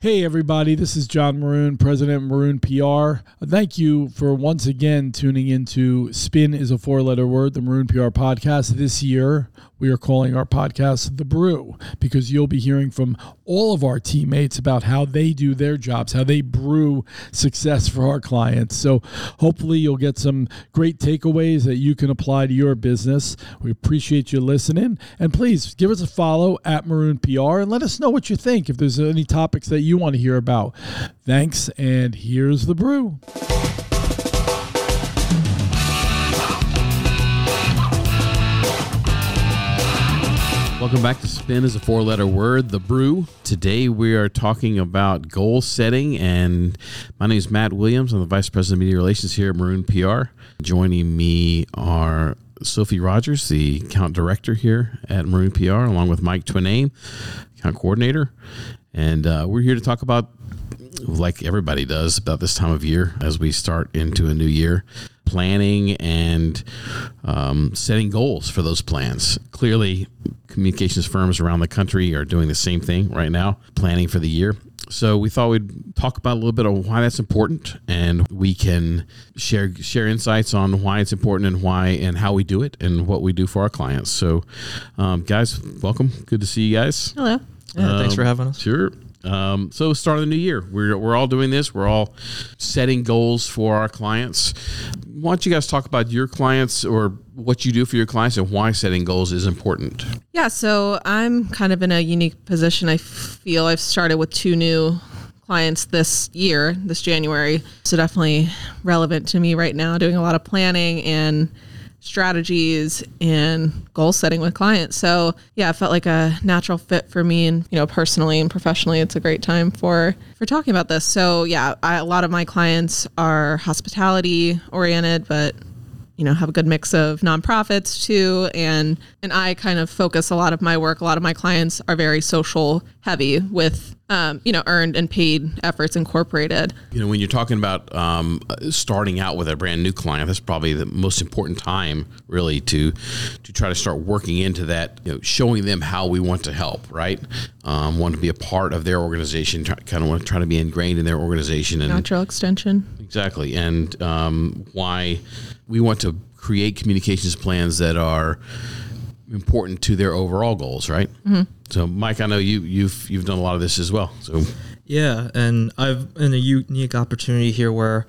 Hey everybody, this is John Maroon, President of Maroon PR. Thank you for once again tuning into Spin is a Four-Letter Word, the Maroon PR podcast. This year, we are calling our podcast The Brew because you'll be hearing from all of our teammates about how they do their jobs, how they brew success for our clients. So hopefully you'll get some great takeaways that you can apply to your business. We appreciate you listening. And please give us a follow at Maroon PR and let us know what you think if there's any topics that you want to hear about. Thanks, and here's The Brew. Welcome back to Spin is a Four-Letter Word, The Brew. Today we are talking about goal setting, and my name is Matt Williams. I'm the Vice President of Media Relations here at Maroon PR. Joining me are Sophie Rogers, the Account Director here at Maroon PR, along with Mike Twiname, Account Coordinator. And we're here to talk about, like everybody does about this time of year as we start into a new year, planning and setting goals for those plans. Clearly, communications firms around the country are doing the same thing right now, planning for the year. So we thought we'd talk about a little bit of why that's important, and we can share insights on why it's important and why and how we do it and what we do for our clients. So, guys, welcome. Good to see you guys. Hello. Yeah, thanks for having us. Sure. So start of the new year. We're all doing this. We're all setting goals for our clients. Why don't you guys talk about your clients or what you do for your clients and why setting goals is important? Yeah, so I'm kind of in a unique position. I feel I've started with 2 new clients this year, this January. So definitely relevant to me right now, doing a lot of planning and strategies and goal setting with clients. So yeah, it felt like a natural fit for me, and personally and professionally, it's a great time for talking about this. So yeah, a lot of my clients are hospitality oriented, but have a good mix of nonprofits too. And I kind of focus a lot of my work. A lot of my clients are very social heavy with, earned and paid efforts incorporated. When you're talking about starting out with a brand new client, that's probably the most important time really to try to start working into that, showing them how we want to help, right? Want to be a part of their organization, kind of want to try to be ingrained in their organization. And natural extension. Exactly. And why we want to create communications plans that are important to their overall goals, right? Mm-hmm. So, Mike, I know you've done a lot of this as well. So, yeah, and I've in a unique opportunity here where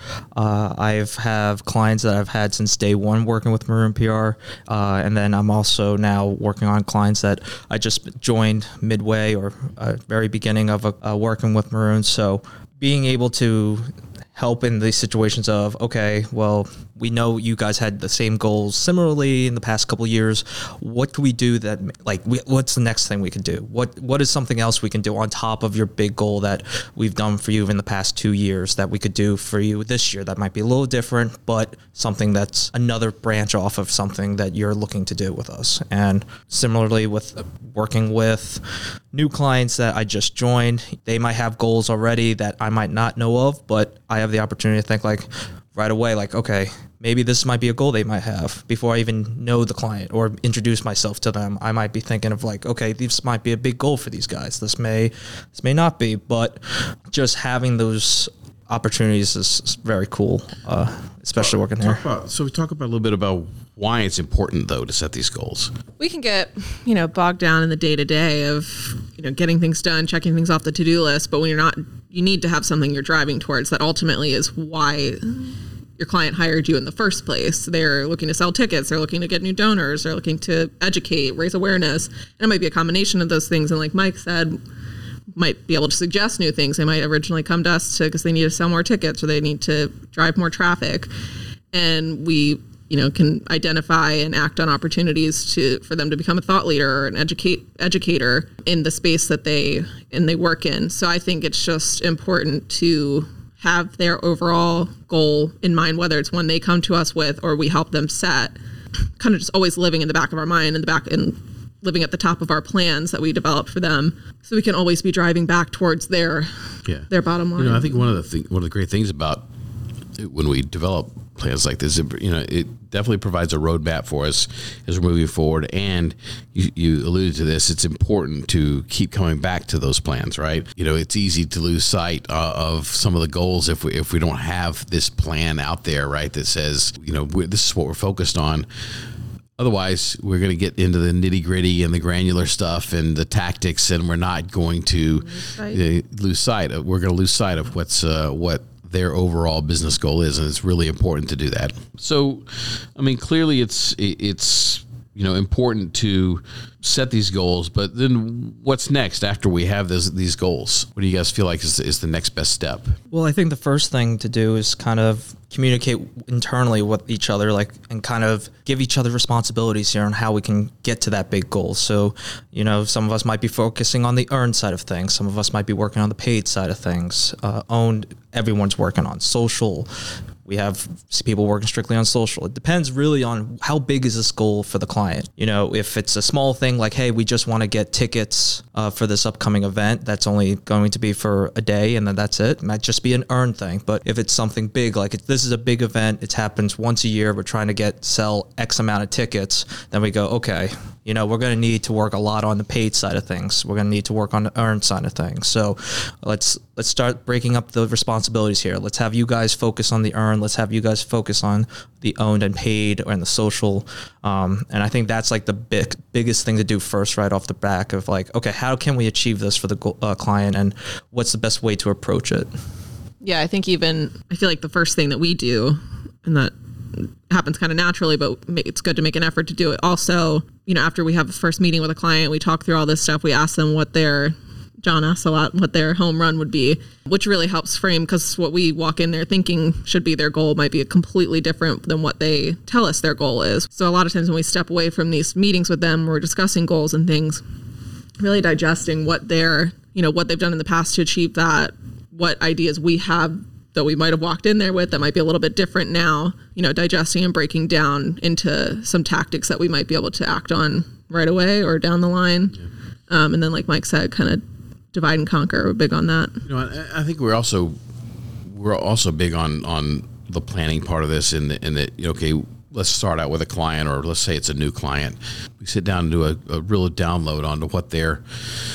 I have clients that I've had since day one working with Maroon PR, and then I'm also now working on clients that I just joined midway or very beginning of working with Maroon. So, being able to help in these situations of, okay, well, we know you guys had the same goals similarly in the past couple of years. What can we do that, what's the next thing we can do? What is something else we can do on top of your big goal that we've done for you in the past 2 years that we could do for you this year that might be a little different, but something that's another branch off of something that you're looking to do with us. And similarly with working with new clients that I just joined, they might have goals already that I might not know of, but I have the opportunity to think right away, okay, maybe this might be a goal they might have before I even know the client or introduce myself to them. I might be thinking of okay, this might be a big goal for these guys. This may not be, but just having those opportunities is very cool, especially working here. So we talk about a little bit about why it's important though to set these goals. We can get, bogged down in the day-to-day of, getting things done, checking things off the to-do list, but when you're not, you need to have something you're driving towards that ultimately is why your client hired you in the first place. They're looking to sell tickets, they're looking to get new donors, they're looking to educate, raise awareness. And it might be a combination of those things. And like Mike said, might be able to suggest new things. They might originally come to us because they need to sell more tickets or they need to drive more traffic. And we, can identify and act on opportunities for them to become a thought leader or an educator in the space that they work in. So I think it's just important to have their overall goal in mind, whether it's one they come to us with or we help them set, kind of just always living in the back of our mind and living at the top of our plans that we develop for them, so we can always be driving back towards their bottom line. I think one of the great things about when we develop plans like this, definitely provides a roadmap for us as we're moving forward. And you alluded to this, it's important to keep coming back to those plans, right? It's easy to lose sight of some of the goals if we don't have this plan out there, right, that says, this is what we're focused on. Otherwise, we're going to get into the nitty gritty and the granular stuff and the tactics, and we're not going to lose sight of what their overall business goal is, and it's really important to do that. So, clearly it's important to set these goals, but then what's next after we have these goals? What do you guys feel like is the next best step? Well, I think the first thing to do is kind of communicate internally with each other, and kind of give each other responsibilities here on how we can get to that big goal. So, some of us might be focusing on the earned side of things. Some of us might be working on the paid side of things. Owned, everyone's working on social. We have people working strictly on social. It depends really on how big is this goal for the client. If it's a small thing like, hey, we just want to get tickets for this upcoming event, that's only going to be for a day and then that's it. It might just be an earned thing. But if it's something big, like this is a big event, it happens once a year, we're trying to sell X amount of tickets, then we go, okay, we're going to need to work a lot on the paid side of things. We're going to need to work on the earned side of things. So let's start breaking up the responsibilities here. Let's have you guys focus on the earned. Let's have you guys focus on the owned and paid and the social. And I think that's like the biggest thing to do first, right off the back of okay, how can we achieve this for the client, and what's the best way to approach it? Yeah, I think I feel like the first thing that we do, and that happens kind of naturally, but it's good to make an effort to do it. Also, after we have the first meeting with a client, we talk through all this stuff. We ask them John asks a lot what their home run would be, which really helps frame, because what we walk in there thinking should be their goal might be completely different than what they tell us their goal is. So a lot of times when we step away from these meetings with them, we're discussing goals and things, really digesting what what they've done in the past to achieve that, what ideas we have that we might have walked in there with that might be a little bit different now, digesting and breaking down into some tactics that we might be able to act on right away or down the line. Yeah. And then, like Mike said, kind of divide and conquer. We're big on that. I think we're also big on the planning part of this, in that okay, let's start out with a client, or let's say it's a new client. We sit down and do a real download onto what their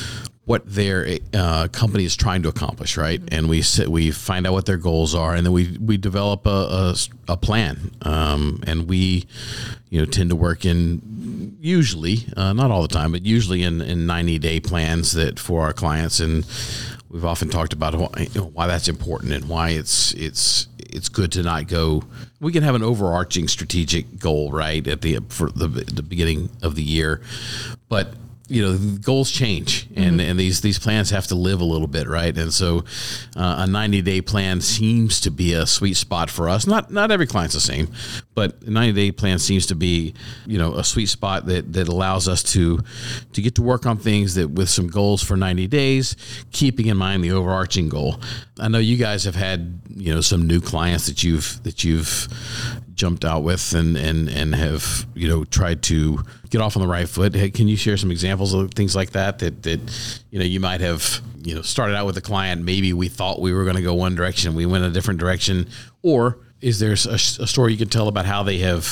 company is trying to accomplish, right? And we find out what their goals are, and then we develop a plan. And we, tend to work in, usually, not all the time, but usually in 90-day plans that for our clients. And we've often talked about why that's important and why it's good to not go. We can have an overarching strategic goal, right, for the beginning of the year, but goals change, and these plans have to live a little bit, right? And so a 90-day plan seems to be a sweet spot for us. Not every client's the same, but a 90-day plan seems to be, a sweet spot that allows us to get to work on things that with some goals for 90 days, keeping in mind the overarching goal. I know you guys have had, some new clients that you've jumped out with and have tried to get off on the right foot. Hey, can you share some examples of things like that you might have started out with a client, maybe we thought we were going to go one direction, we went a different direction, or is there a story you can tell about how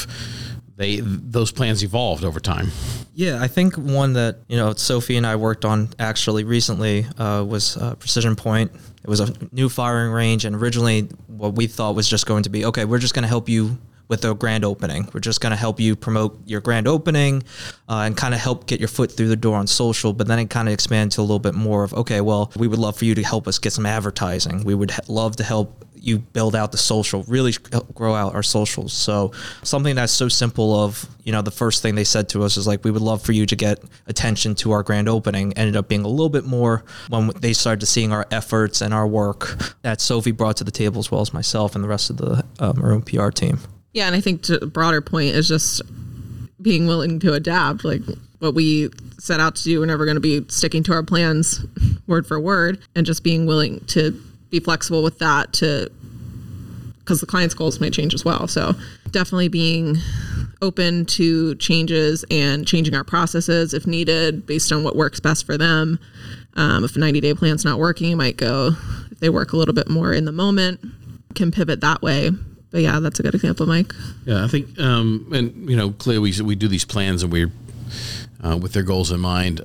those plans evolved over time? Yeah, I think one that Sophie and I worked on actually recently was Precision Point. It was a new firing range, and originally what we thought was just going to be, okay, we're just going to help you with the grand opening. We're just going to help you promote your grand opening and kind of help get your foot through the door on social. But then it kind of expanded to a little bit more of, okay, well, we would love for you to help us get some advertising. We would love to help you build out the social, really grow out our socials. So something that's so simple of, the first thing they said to us is we would love for you to get attention to our grand opening. Ended up being a little bit more when they started seeing our efforts and our work that Sophie brought to the table, as well as myself and the rest of the Maroon PR team. Yeah, and I think to a broader point is just being willing to adapt. What we set out to do, we're never going to be sticking to our plans word for word, and just being willing to be flexible with that because the client's goals may change as well. So definitely being open to changes and changing our processes if needed based on what works best for them. If a 90-day plan's not working, you might go, if they work a little bit more in the moment, can pivot that way. yeah, that's a good example, Mike. Yeah, I think, and you know, clearly we do these plans and we're with their goals in mind.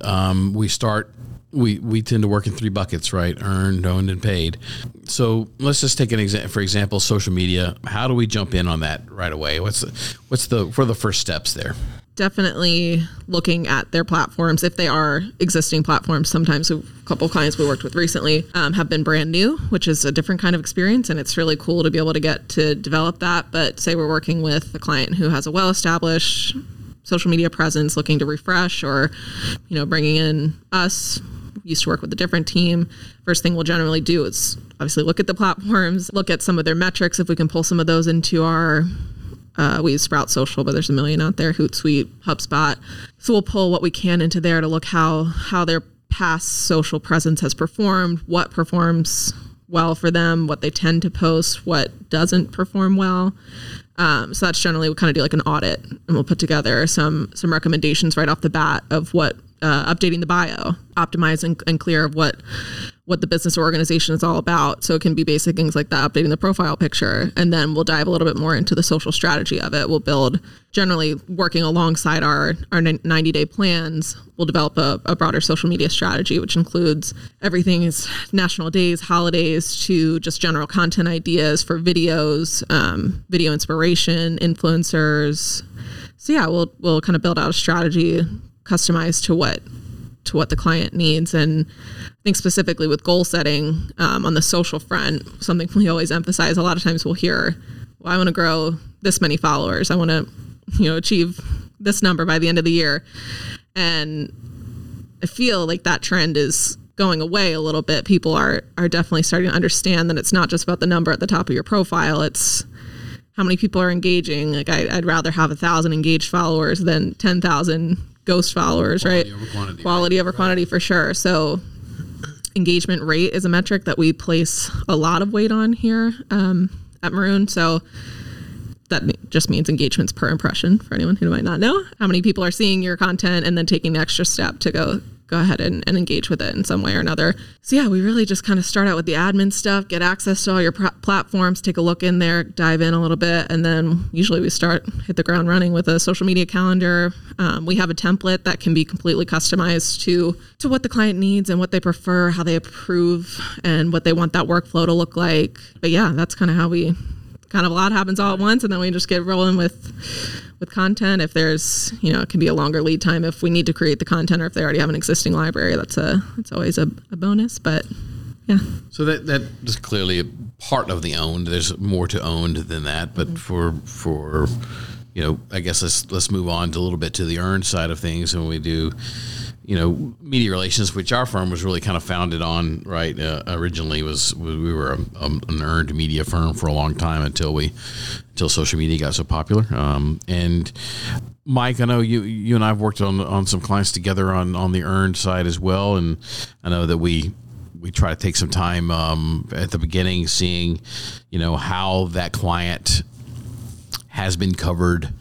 We tend to work in 3 buckets, right? Earned, owned, and paid. So let's just take for example, social media. How do we jump in on that right away? What's the first steps there? Definitely looking at their platforms. If they are existing platforms, sometimes a couple of clients we worked with recently have been brand new, which is a different kind of experience. And it's really cool to be able to get to develop that. But say we're working with a client who has a well-established social media presence looking to refresh, or, you know, bringing in us, used to work with a different team. First thing we'll generally do is obviously look at the platforms, look at some of their metrics. If we can pull some of those into our, we use Sprout Social, but there's a million out there, Hootsuite, HubSpot. So we'll pull what we can into there to look how their past social presence has performed, what performs well for them, what they tend to post, what doesn't perform well. So that's generally, we kind of do like an audit, and we'll put together some recommendations right off the bat of what, updating the bio, optimizing and clear of what the business or organization is all about. So it can be basic things like that, updating the profile picture, and then we'll dive a little bit more into the social strategy of it. We'll build, generally working alongside our 90-day plans, we'll develop a broader social media strategy, which includes everything is national days, holidays, to just general content ideas for videos, video inspiration, influencers. So yeah, we'll kind of build out a strategy customized to what the client needs. And I think specifically with goal setting on the social front, something we always emphasize, a lot of times we'll hear, well, I want to grow this many followers. I want to, achieve this number by the end of the year. And I feel like that trend is going away a little bit. People are definitely starting to understand that it's not just about the number at the top of your profile. It's how many people are engaging. Like I'd rather have 1,000 engaged followers than 10,000 ghost followers, Quality right? over quantity, Quality right? over quantity for sure. So engagement rate is a metric that we place a lot of weight on here at Maroon. So that just means engagements per impression for anyone who might not know. How many people are seeing your content and then taking the extra step to go ahead and engage with it in some way or another. So yeah, we really just kind of start out with the admin stuff, get access to all your platforms, take a look in there, dive in a little bit, and then usually we hit the ground running with a social media calendar. We have a template that can be completely customized to what the client needs and what they prefer, how they approve, and what they want that workflow to look like. But yeah, that's kind of how we a lot happens all at once, and then we just get rolling with content. If there's, it can be a longer lead time if we need to create the content, or if they already have an existing library, that's always a bonus. But yeah. So that is clearly a part of the owned. There's more to owned than that, but for I guess let's move on to a little bit to the earned side of things. And we do, media relations, which our firm was really kind of founded on, right? Originally we were an earned media firm for a long time until social media got so popular. And Mike, I know you and I have worked on some clients together on the earned side as well. And I know that we try to take some time at the beginning, seeing, how that client has been covered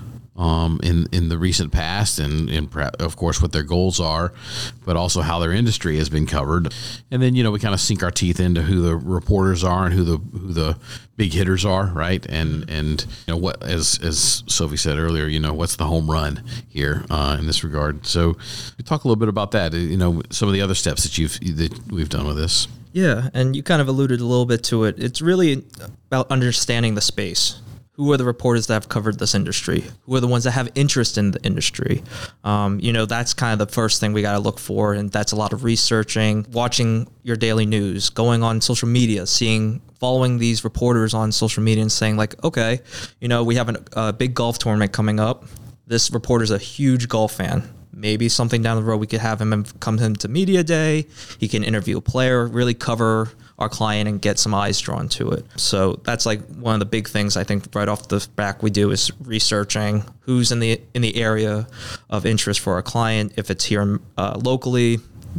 in the recent past, and of course what their goals are, but also how their industry has been covered. And then we kind of sink our teeth into who the reporters are and who the big hitters are, right? And what, as Sophie said earlier, what's the home run here in this regard. So we talk a little bit about that. Some of the other steps that we've done with this. Yeah, and you kind of alluded a little bit to it. It's really about understanding the space. Who are the reporters that have covered this industry? Who are the ones that have interest in the industry? That's kind of the first thing we got to look for. And that's a lot of researching, watching your daily news, going on social media, following these reporters on social media and saying like, okay, we have a big golf tournament coming up. This reporter's a huge golf fan. Maybe something down the road we could have him come into media day. He can interview a player, really cover our client and get some eyes drawn to it. So that's like one of the big things I think right off the back we do is researching who's in the area of interest for our client. If it's here locally,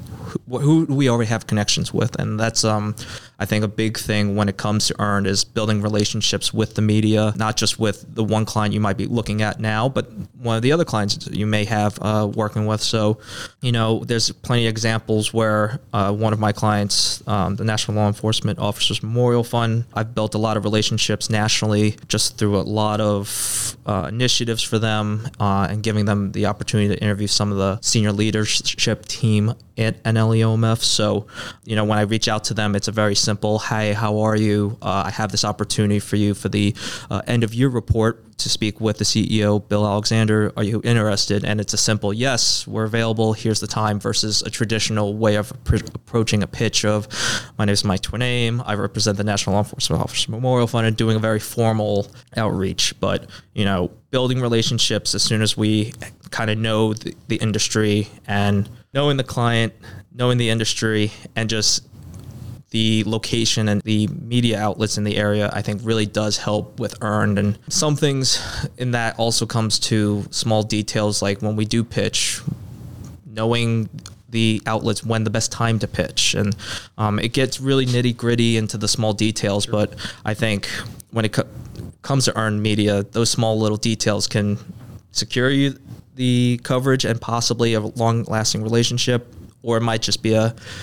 who we already have connections with, and that's I think a big thing when it comes to earned is building relationships with the media, not just with the one client you might be looking at now, but one of the other clients you may have working with. So, there's plenty of examples where one of my clients, the National Law Enforcement Officers Memorial Fund, I've built a lot of relationships nationally just through a lot of initiatives for them and giving them the opportunity to interview some of the senior leadership team at NLEOMF. So, when I reach out to them, it's a very simple, "Hey, how are you? I have this opportunity for you for the end of year report to speak with the CEO, Bill Alexander. Are you interested?" And it's a simple, "Yes, we're available. Here's the time," versus a traditional way of approaching a pitch of, "My name is Mike Twiname. I represent the National Law Enforcement Officers Memorial Fund," and doing a very formal outreach. But, building relationships as soon as we kind of know the industry and knowing the client, knowing the industry, and just the location and the media outlets in the area, I think really does help with earned. And some things in that also comes to small details, like when we do pitch, knowing the outlets when the best time to pitch. And it gets really nitty gritty into the small details, but I think when it comes to earned media, those small little details can secure you the coverage and possibly a long-lasting relationship, or it might just be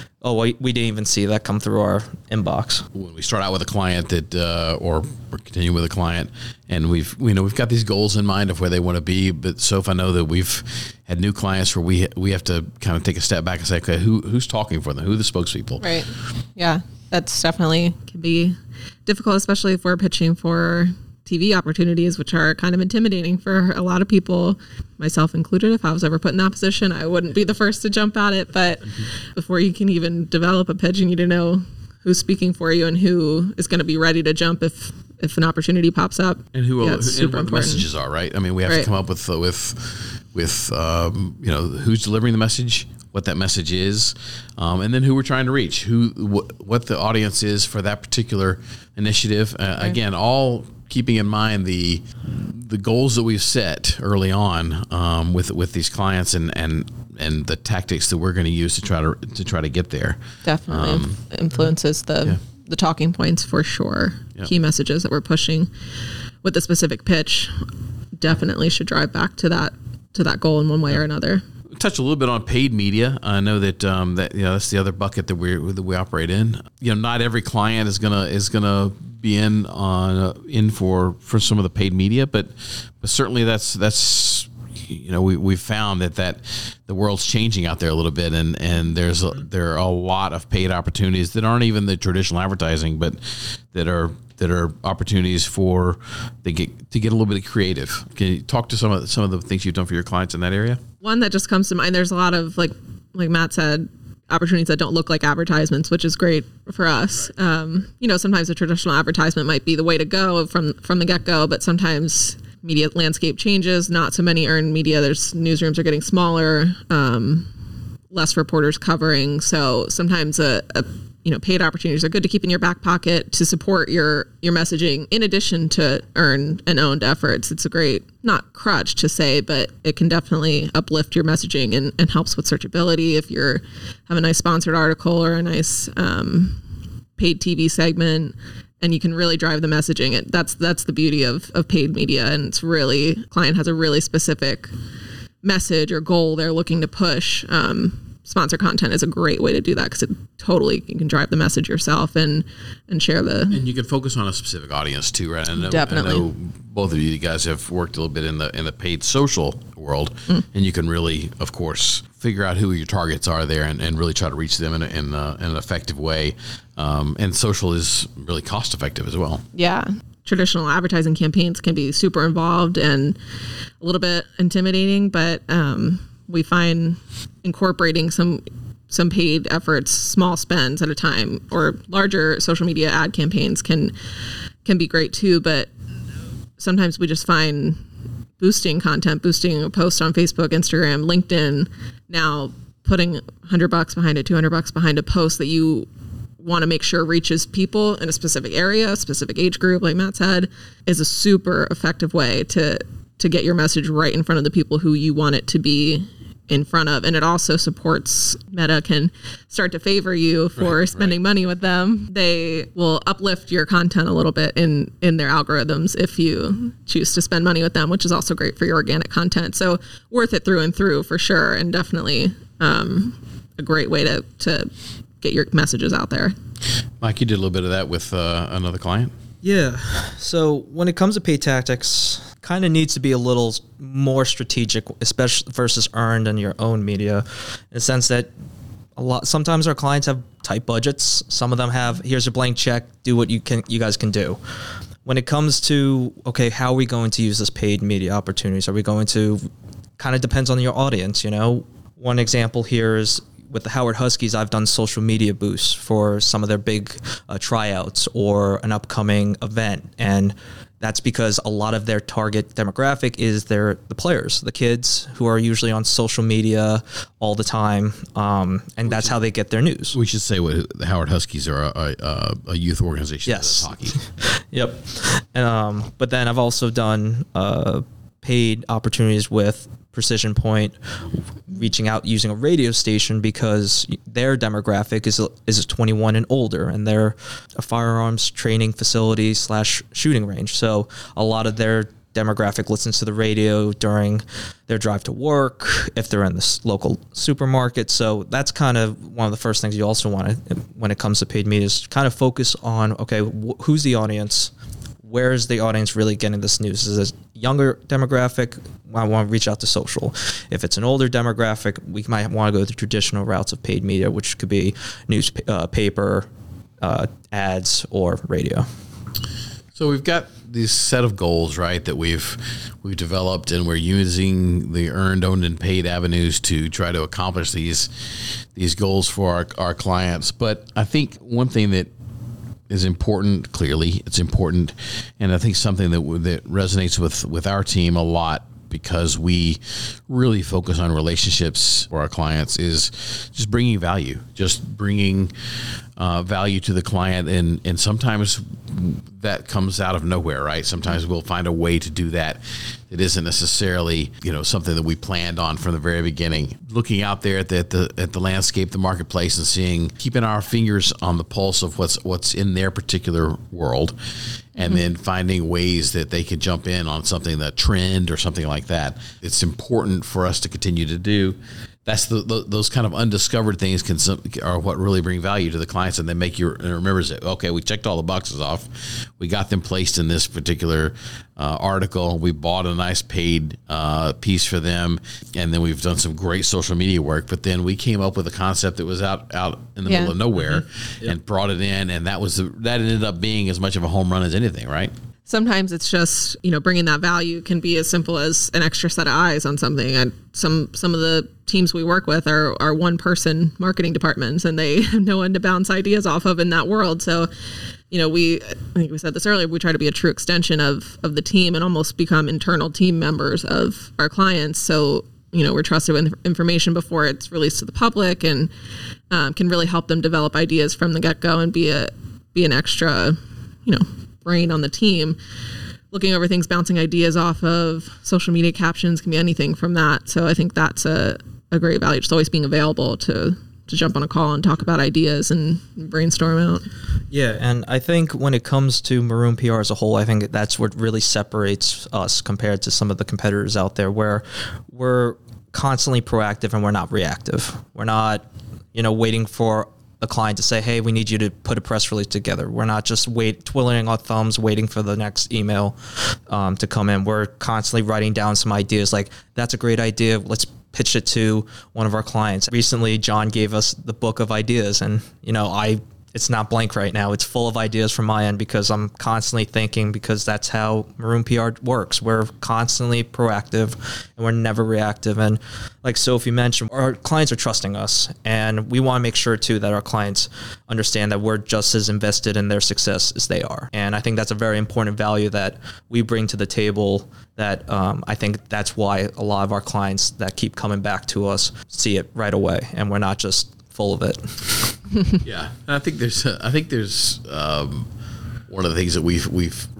we didn't even see that come through our inbox. When we start out with a client that, or we're continuing with a client, and we've got these goals in mind of where they want to be, but Soph, I know that we've had new clients where we have to kind of take a step back and say, okay, who's talking for them? Who are the spokespeople? Right. Yeah, that's definitely can be difficult, especially if we're pitching for TV opportunities, which are kind of intimidating for a lot of people, myself included. If I was ever put in that position, I wouldn't be the first to jump at it. But before you can even develop a pitch, you need to know who's speaking for you and who is going to be ready to jump if an opportunity pops up. And who Yeah, and it's super what the important. messages are, right? I mean, we have to come up with who's delivering the message, what that message is, and then who we're trying to reach, what the audience is for that particular initiative. Again, all keeping in mind the goals that we've set early on with these clients and the tactics that we're going to use to try to get there. Definitely influences the talking points for sure. Yeah. Key messages that we're pushing with the specific pitch definitely should drive back to that goal in one way or another. Touch a little bit on paid media. I know that that's the other bucket that we operate in. Not every client is gonna be in for some of the paid media, but certainly that's we've found that the world's changing out there a little bit, and there are a lot of paid opportunities that aren't even the traditional advertising, but that are opportunities to get a little bit creative. Can you talk to some of the things you've done for your clients in that area? One that just comes to mind, there's a lot of like Matt said, opportunities that don't look like advertisements, which is great for us. Sometimes a traditional advertisement might be the way to go from the get-go, but sometimes media landscape changes, not so many earned media. There's newsrooms are getting smaller, less reporters covering. So sometimes paid opportunities are good to keep in your back pocket to support your messaging in addition to earned and owned efforts. It's a great, not crutch to say, but it can definitely uplift your messaging and helps with searchability. If you have a nice sponsored article or a nice paid TV segment, and you can really drive the messaging. That's the beauty of paid media. And it's really, client has a really specific message or goal they're looking to push. Sponsor content is a great way to do that because you can drive the message yourself and share and you can focus on a specific audience too, right? Definitely. I know both of you guys have worked a little bit in the paid social world, and you can really, of course, figure out who your targets are there and really try to reach them in an effective way. And social is really cost effective as well. Yeah. Traditional advertising campaigns can be super involved and a little bit intimidating, but we find incorporating some paid efforts, small spends at a time, or larger social media ad campaigns can be great too. But sometimes we just find boosting a post on Facebook, Instagram, LinkedIn, now putting $100 behind it, $200 behind a post that you want to make sure reaches people in a specific area, a specific age group, like Matt said, is a super effective way to get your message right in front of the people who you want it to be in front of. And it also supports Meta can start to favor you for spending money with them. They will uplift your content a little bit in their algorithms if you choose to spend money with them, which is also great for your organic content. So worth it through and through for sure. And definitely a great way to get your messages out there. Mike, you did a little bit of that with another client. Yeah. So when it comes to paid tactics, kind of needs to be a little more strategic, especially versus earned and your own media, in the sense that sometimes our clients have tight budgets. Some of them have, here's a blank check, do what you guys can do. When it comes to, okay, how are we going to use this paid media opportunities? Are we going to, kind of depends on your audience, you know? One example here is with the Howard Huskies, I've done social media boosts for some of their big tryouts or an upcoming event. And that's because a lot of their target demographic is the players, the kids who are usually on social media all the time. And that's how they get their news. We should say the Howard Huskies are a youth organization. Yes. Hockey. Yep. But then I've also done paid opportunities with Precision Point, reaching out using a radio station because their demographic is 21 and older, and they're a firearms training facility / shooting range. So a lot of their demographic listens to the radio during their drive to work, if they're in the local supermarket. So that's kind of one of the first things you also want to, when it comes to paid media, is kind of focus on, okay, who's the audience? Where is the audience really getting this news? Is it a younger demographic? I want to reach out to social. If it's an older demographic, we might want to go the traditional routes of paid media, which could be newspaper, ads, or radio. So we've got these set of goals, right, that we've developed, and we're using the earned, owned, and paid avenues to try to accomplish these goals for our clients. But I think one thing that is important, clearly it's important, and I think something that resonates with our team a lot, because we really focus on relationships for our clients, is just bringing value, value to the client. And sometimes that comes out of nowhere, right? Sometimes we'll find a way to do that. It isn't necessarily, something that we planned on from the very beginning. Looking out there at the landscape, the marketplace, and keeping our fingers on the pulse of what's in their particular world, and then finding ways that they can jump in on something, that trend or something like that. It's important for us to continue to do. That's those kind of undiscovered things are what really bring value to the clients, and they make you remember that, okay, we checked all the boxes off. We got them placed in this particular article. We bought a nice paid piece for them, and then we've done some great social media work. But then we came up with a concept that was out in the middle of nowhere, and brought it in, and that ended up being as much of a home run as anything, right? Sometimes it's just, bringing that value can be as simple as an extra set of eyes on something. And some of the teams we work with are one person marketing departments, and they have no one to bounce ideas off of in that world. So, I think we said this earlier, we try to be a true extension of the team and almost become internal team members of our clients. So, we're trusted with information before it's released to the public, and can really help them develop ideas from the get-go and be an extra, brain on the team, looking over things, bouncing ideas off of social media captions, can be anything from that. So I think that's a great value, just always being available to jump on a call and talk about ideas and brainstorm out. Yeah, and I think when it comes to Maroon PR as a whole, I think that's what really separates us compared to some of the competitors out there, where we're constantly proactive and we're not reactive. We're not, waiting for a client to say, hey, we need you to put a press release together. We're not just twiddling our thumbs, waiting for the next email to come in. We're constantly writing down some ideas like, that's a great idea. Let's pitch it to one of our clients. Recently, John gave us the book of ideas, and, it's not blank right now. It's full of ideas from my end, because I'm constantly thinking, because that's how Maroon PR works. We're constantly proactive and we're never reactive. And like Sophie mentioned, our clients are trusting us, and we want to make sure too that our clients understand that we're just as invested in their success as they are. And I think that's a very important value that we bring to the table, that I think that's why a lot of our clients that keep coming back to us see it right away, and we're not just full of it. Yeah, and I think there's one of the things that we've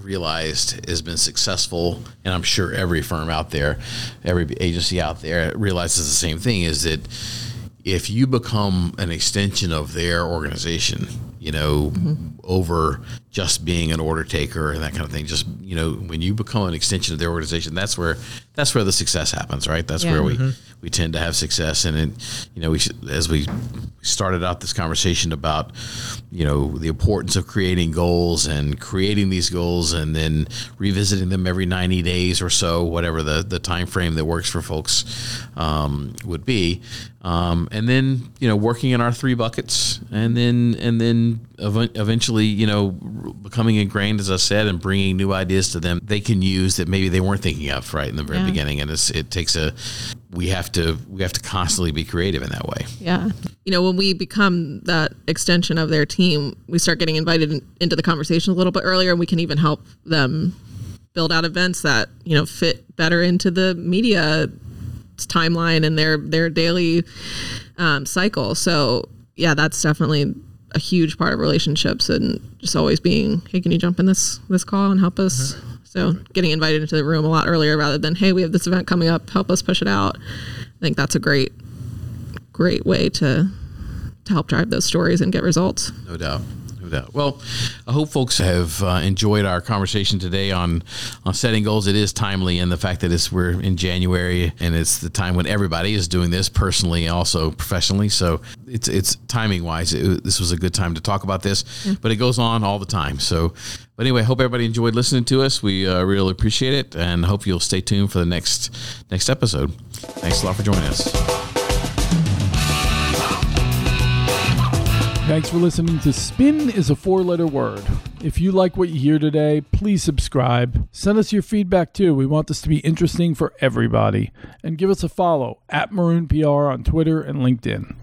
realized has been successful, and I'm sure every firm out there, every agency out there realizes the same thing, is that if you become an extension of their organization, over just being an order taker and that kind of thing, just, when you become an extension of their organization, that's where the success happens, right? That's where we tend to have success. And as we started out this conversation about, the importance of creating goals and creating these goals and then revisiting them every 90 days or so, whatever the time frame that works for folks would be. And then, working in our 3 buckets, and then eventually, becoming ingrained, as I said, and bringing new ideas to them they can use that maybe they weren't thinking of right in the very beginning. And we have to constantly be creative in that way. Yeah. When we become that extension of their team, we start getting invited into the conversation a little bit earlier, and we can even help them build out events that, fit better into the media timeline and their daily cycle. So yeah, that's definitely a huge part of relationships, and just always being, hey, can you jump in this call and help us? Mm-hmm. So getting invited into the room a lot earlier rather than, hey, we have this event coming up, help us push it out. I think that's a great way to help drive those stories and get results. No doubt. Well, I hope folks have enjoyed our conversation today on setting goals. It is timely, and the fact that we're in January, and it's the time when everybody is doing this personally and also professionally. So it's timing wise, this was a good time to talk about this, but it goes on all the time. So, but anyway, hope everybody enjoyed listening to us. We really appreciate it, and hope you'll stay tuned for the next episode. Thanks a lot for joining us. Thanks for listening to Spin is a 4-letter word. If you like what you hear today, please subscribe. Send us your feedback too. We want this to be interesting for everybody. And give us a follow @MaroonPR on Twitter and LinkedIn.